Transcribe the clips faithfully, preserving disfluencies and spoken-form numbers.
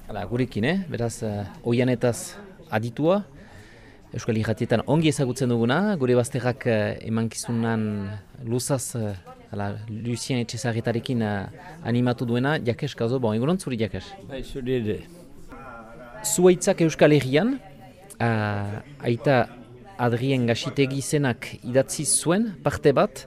Hala, gurekin, eh? Beraz, uh, oianetaz aditua, Euskal Irratietan ongi ezagutzen duguna, gure bazterrak uh, emankizunan luzaz, uh, hala, Lucien Etxezarretarekin uh, animatu duena, Jakes, kazo, bon, egunon zuri Jakes? Bai, zuri ere. Zuaitzak Euskal Herrian, uh, aita Adrien Gaxitegi zenak idatzi zuen, parte bat,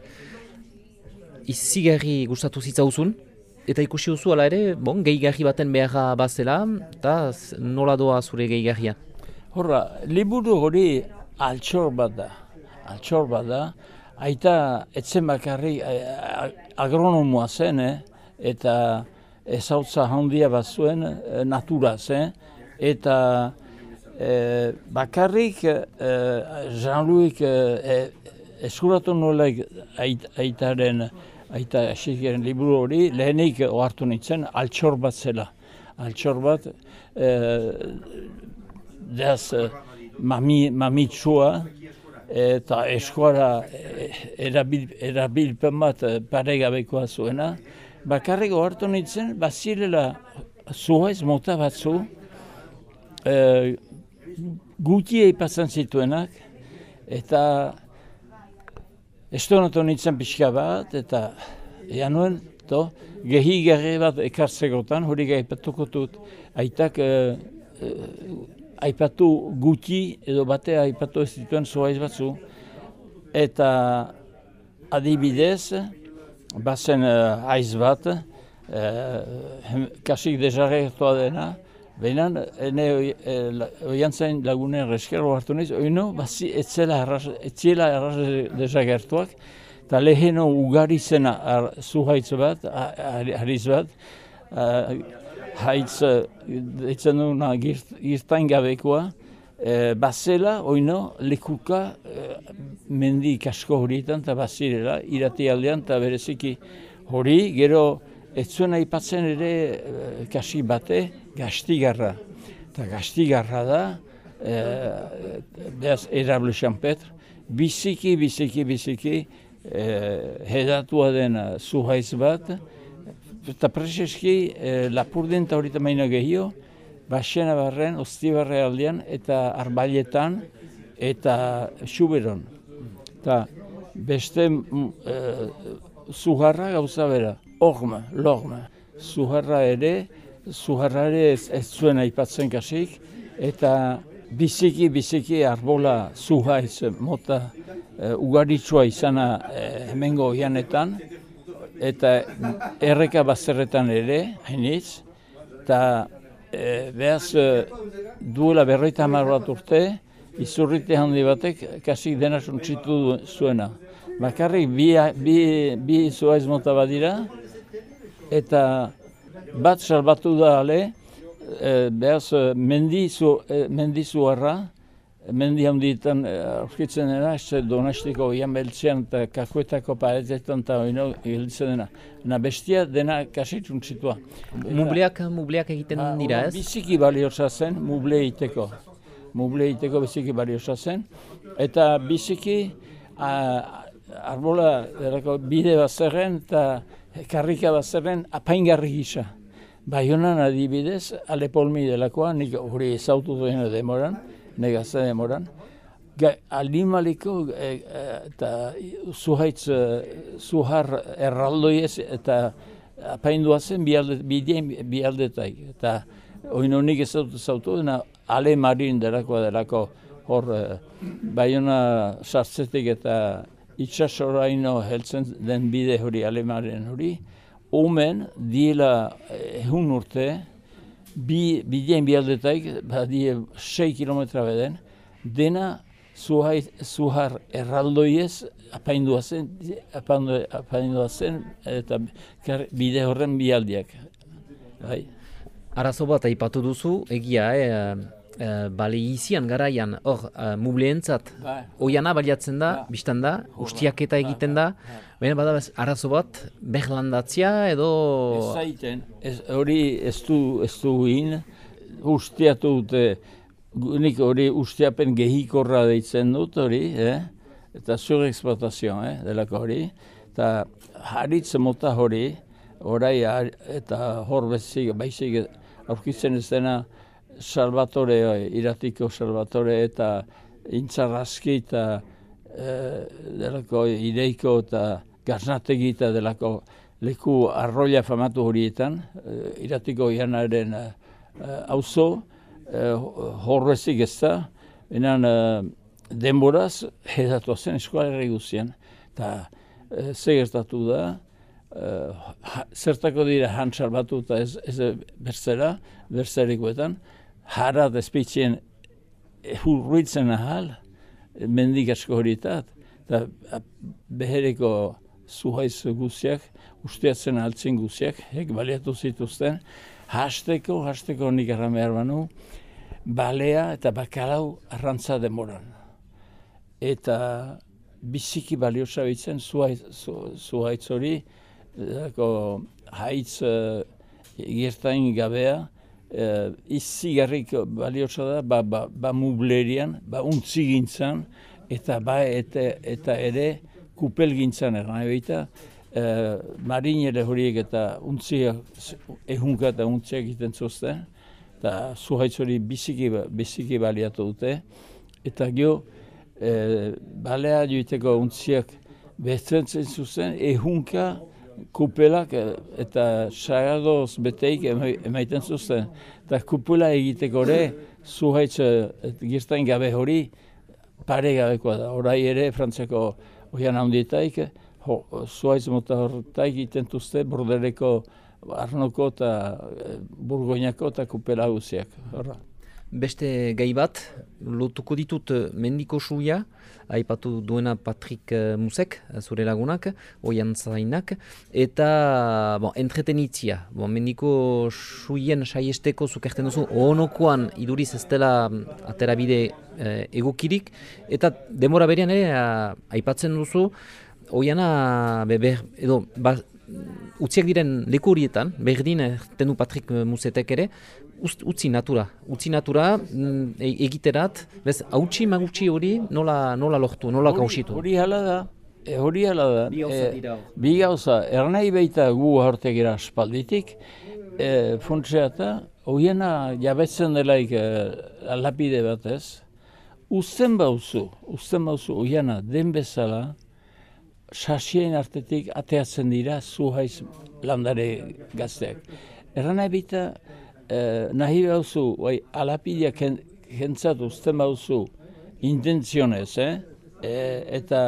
izigarri gustatu zitzauzun, eta ikusi duzu ala ere, bon, gehigarri baten beharra bazela, eta nola doa zure gehigarria? Horra, liburu hori altxor bat da. Altxor bat da. Aita etzen bakarri agronomoa zen, eh? Eta ezautza handia bat zuen eh, naturaz, eh? Eta eh, bakarrik eh, Jean-Louis eh, eskuratu nolek ait, aitaren Aita Gaxitegiren liburu hori, lehenik ohartu nintzen, altxor bat zela. Altxor bat, eh, deaz, mami, mamitsua, eta eskuara erabil, erabilpen bat paregabekoa zuena. Bakarrik ohartu nintzen, bazirela zuaiz mota batzu, eh, guti eipatzen zituenak, eta estonatu nintzen pixka bat, eta januen, to, gehi-gerri bat ekartzegotan, hori aipatuko dut, aitak eh, eh, aipatu guti edo batea aipatu ez dituen zuaiz batzu, eta adibidez, bazen eh, haiz bat, eh, kasik desagertua dena, behinan, ene oian zain lagunen reskero hartu niz, oino, bazi etzela erraz desagertuak, eta leheno ugari zena zuhaitz bat, hariz bat, haitz ditzen duna girtain gabekoa, bazela, oino, lekuka mendi kasko horietan, eta bazirela, irati aldean, eta bereziki hori, gero, ez zuen aipatzen ere kasi bate, Gastigarra. Eta Gastigarra da, eh, behaz erable Sanpetr, biziki, biziki, biziki, eh, hedatua dena zuhaiz bat, eta prezeski eh, Lapurdin eta horita maina gehio, Baxena barren, Ostibarre aldean, eta Arbailetan, eta Xuberon. Eta beste eh, zuharra gauza bera. Orma, lorma. Zuharra ere, zuharra ere ez, ez zuen aipatzen kasik, eta biziki, biziki arbola zuhaitz mota e, ugaritsua izana e, hemengo oianetan, eta erreka bazterretan ere, hainitz, eta e, behaz e, duela berroita hamar bat urte, izurrite handi batek kasik dena suntsitu zuena. Bakarrik bi, bi, bi zuhaitz mota badira, eta bat salbatu da ale, e, behaz mendizu, e, mendizuarra, mendi handietan aurkitzen dena, ez Donostiko oian beltzean eta kakuetako paretetan eta oino hiltzen dena. Na bestia dena kasitun zitua. Mubleak, mubleak egiten dira ez? Biziki baliosa zen, muble egiteko. Muble egiteko biziki baliosa zen. Eta biziki a, arbola erako, bide bat zerren eta karrika bat zerren apaingarri gisa. Baionan adibidez, Alepolmi delakoa, nik hori ezautu duen demoran, negazte demoran, Alimaliko e, e, eta zuhaitz, zuhar erraldoiez eta apaindua zen bideen bialdetak. Eta oino nik ezautu zautu dena Ale Marin delakoa delako hor Baiona sartzetik eta itxasoraino heltzen den bide hori alemaren hori, omen diela ehun urte, bi, bideen bialdetaik, badie sei kilometra beden, dena zuhai, zuhar erraldoiez apaindua zen, apaindua zen eta bide horren bialdiak. Bai. Arazo bat aipatu duzu, egia, eh? Uh, bale izian garaian, hor, uh, mubleentzat, oiana baliatzen da, ba. Bistan da, ustiaketa egiten da, baina bada arazo bat, berlandatzia edo... Ez zaiten, hori ez du, ez du in, ustiatu dute, nik hori ustiapen gehikorra deitzen dut hori, eh? Eta surexploitazioa, eh? Delako hori, eta haritz mota hori, orai eta hor bezik, baizik aurkitzen ez dena Salvatore, Iratiko Salvatore eta Intzarrazki eta e, delako Ireiko eta Gaznategi eta delako leku arroila famatu horietan, e, Iratiko Ianaren auzo, e, horrezik ez da, enan e, denboraz hedatu zen eskualerri guzien. Eta e, ze gertatu da, e, ha, zertako dira han salbatu eta ez, ez berzera, berzerikoetan, jara dezpitzien hurruitzen ahal, mendik asko horietat, eta behereko zuhaiz guziak, usteatzen altzen guziak, hek baliatu zituzten, hasteko, hasteko nik erran behar banu, balea eta bakalau arrantza demoran. Eta biziki baliosa bitzen zuhaitz hori, haitz uh, gertain gabea, uh, izigarrik baliosa da, ba, ba, ba mublerian, ba untzi gintzan, eta ba eta, eta ere kupel gintzan erran ebita, uh, marinere horiek eta untziak, ehunka eta untziak egiten zuzten, eta zuhaitz hori biziki, biziki baliatu dute, eta gio, E, balea joiteko untziak behzentzen zuzen, ehunka kupelak eta sagadoz beteik emaiten zuzen. Eta kupela egiteko ere, zuhaitz gertain gabe hori pare gabekoa da. Horai ere, Frantziako oian handietaik, zuhaitz mota horretaik egiten zuzte, Bordeleko, Arnoko eta Burgoinako eta kupela guziak. Horra. Beste gai bat, lotuko ditut mendiko suia, aipatu duena Patrik Musek, zure lagunak, oian zainak, eta bon, entretenitzia. Bon, mendiko suien saiesteko zukerten duzu, ohonokoan iduriz ez dela aterabide eh, egokirik, eta demora berean ere aipatzen duzu, oiana beber, edo, ba, utziak diren leku horietan, berdin erten du Patrik Musetek ere, utzi natura, utzi natura mm, egiterat, bez, hautsi magutsi hori nola, nola lortu, nola kausitu? Hori hala da, e, hori hala da. Bi gauza dira. E, bi gauza, ernai baita gu hartegira espalditik, e, funtzea eta, hoiena jabetzen delaik e, lapide batez, uzten bauzu, uzten bauzu hoiena den bezala, sasien artetik ateatzen dira zuhaiz landare gazteak. Erran nahi baita, Eh, nahi bauzu, bai, alapideak jentzat uzten bauzu intentzionez, eh? E, eta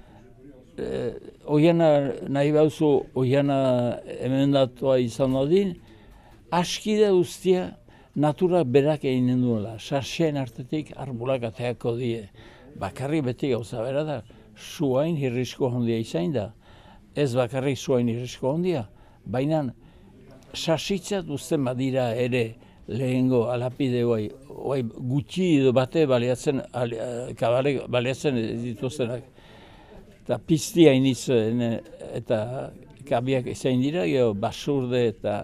e, oiana nahi bauzu, oiana emendatua izan dadin, askide guztia naturak berak eginen duela, sarxean artetik arbulak ateako die. Bakarri beti gauza bera da, zuain hirrizko hondia izain da. Ez bakarri zuain hirrizko hondia, baina sasitzat uzten badira ere lehengo alapide guai, guai gutxi edo bate baliatzen, kabale baliatzen dituztenak. Eta pizti hainiz eta kabiak izain dira, geho basurde eta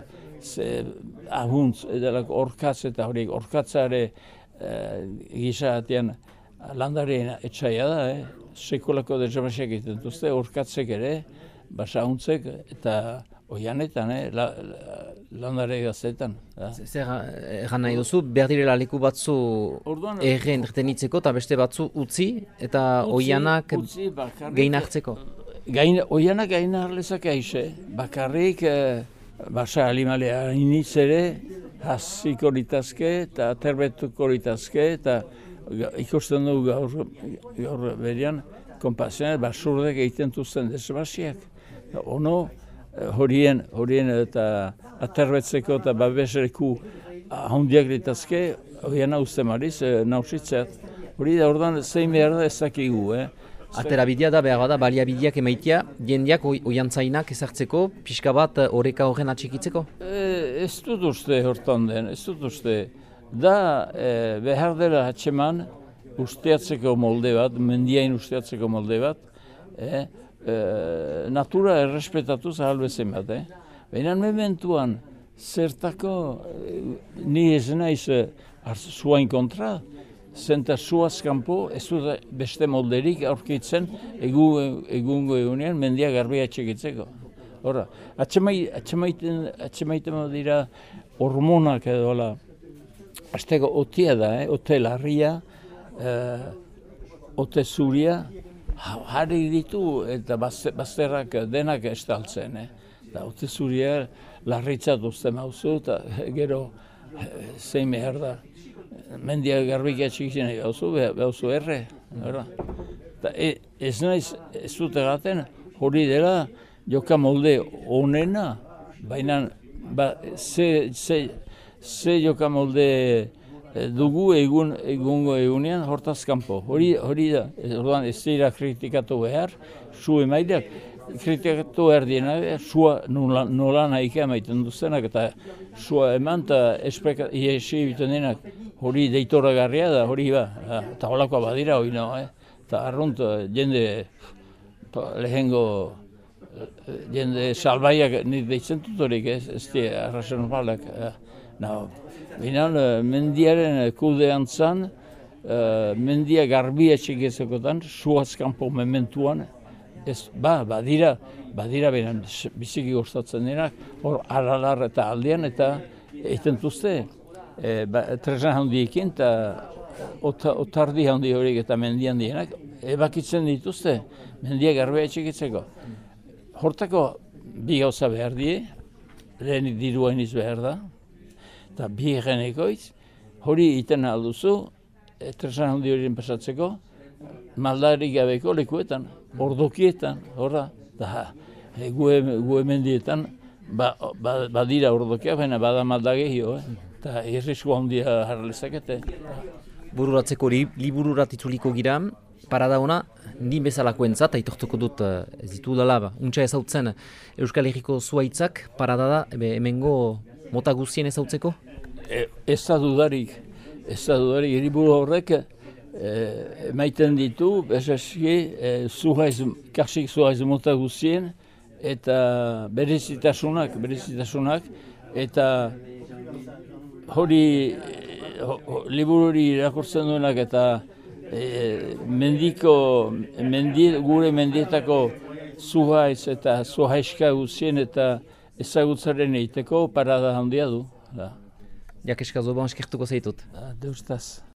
ahuntz, edalako orkatz eta horiek orkatzare e, gisa batean landareen etxaia da, eh? Sekulako dezamasiak egiten duzte, orkatzek ere, basahuntzek eta oianetan, eh, la, la, landare gaztetan. Zer egan nahi duzu, behar direla leku batzu erre entretenitzeko eta beste batzu utzi eta utzi, oianak gehin hartzeko? Gain, oianak gain harlezak aize, bakarrik eh, basa alimalea iniz ere hasiko litazke eta terbetuko litazke eta ikusten dugu gaur, gaur berian kompazioan basurdek egiten duzten desbasiak. Ono, horien, horien eta aterbetzeko eta babesleku handiak litazke, horiena uste mariz, nausitzeat. Hori da ordan zein behar da ezakigu. Eh? Aterabidea da behar da, baliabideak emaitia, jendeak oiantzainak ezartzeko, pixka bat oreka horren atxikitzeko? E, ez dut uste hortan den, ez dut uste. Da e, behar dela hatxeman usteatzeko molde bat, mendiain usteatzeko molde bat, eh? E, natura errespetatuz ahal bezen bat, eh? Baina mementuan zertako e, ni ez naiz e, zuain kontra, zenta zuaz kanpo ez dut beste molderik aurkitzen egun, egungo egunean mendia garbia txekitzeko. Horra, atxemaiten, atxemaiten dira hormonak edo la, azteko otia da, eh? Ote larria, eh, ote zuria, jarri ditu eta bazterrak denak estaltzen. Eh? Da, ote zuria larritzat uste mauzu eta gero zein behar da. Mendia garbik atxikitzen nahi gauzu, behauzu erre. Da, e, ez naiz ez dute gaten hori dela joka molde onena, baina ba, ze, ze, ze joka molde dugu egun, egungo egunean hortaz kanpo. Hori, hori da, orduan ez dira kritikatu behar, zu emaileak kritikatu behar diena, zua nola, nola nahike emaiten duzenak, eta zua eman eta iesi egiten denak, hori deitoragarria da, hori ba, eta holakoa badira hori no, eh? Eta arrunt jende lehengo jende salbaiak nik deitzen dut horik, ez, ez di arraza normalak. No. Binan, mendiaren kudean zan, uh, mendia garbia txigezekotan, zuaz kanpo mementuan, ez, ba, badira, badira binan, biziki gustatzen denak, hor aralar eta aldean, eta egiten duzte, e, ba, tresna handiekin, eta otardi handi horiek eta mendi handienak, ebakitzen dituzte, mendia garbia txigetzeko. Hortako bi gauza behar die, lehenik dirua iniz behar da, eta bi egenekoiz, hori egiten alduzu, e, tresna handi horien pasatzeko, maldarik gabeko lekuetan, ordokietan, horra, da, e, gue, gue mendietan, ba, ba, badira ordokia, baina bada malda gehio, eh? Eta irrisko handia harrelezakete. Bururatzeko li, libururat itzuliko gira, parada ona, ni bezalakoentzat, aitortuko dut ez ditu dela, ba, untxa ezautzen Euskal Herriko zuaitzak, parada da, ebe, hemengo mota guztien ezautzeko? E, ez da dudarik, ez da dudarik, hiriburu horrek e, emaiten ditu, bezaski, e, zuhaiz, karsik zuhaiz mota guztien, eta berezitasunak, berezitasunak, eta hori, ho, ho, libururi irakurtzen duenak, eta e, mendiko, mendi, gure mendietako zuhaiz eta zuhaizka guztien, eta ezagutzaren egiteko parada handia du. Da. Jakeska zoban eskertuko zaitut. Da, deustaz.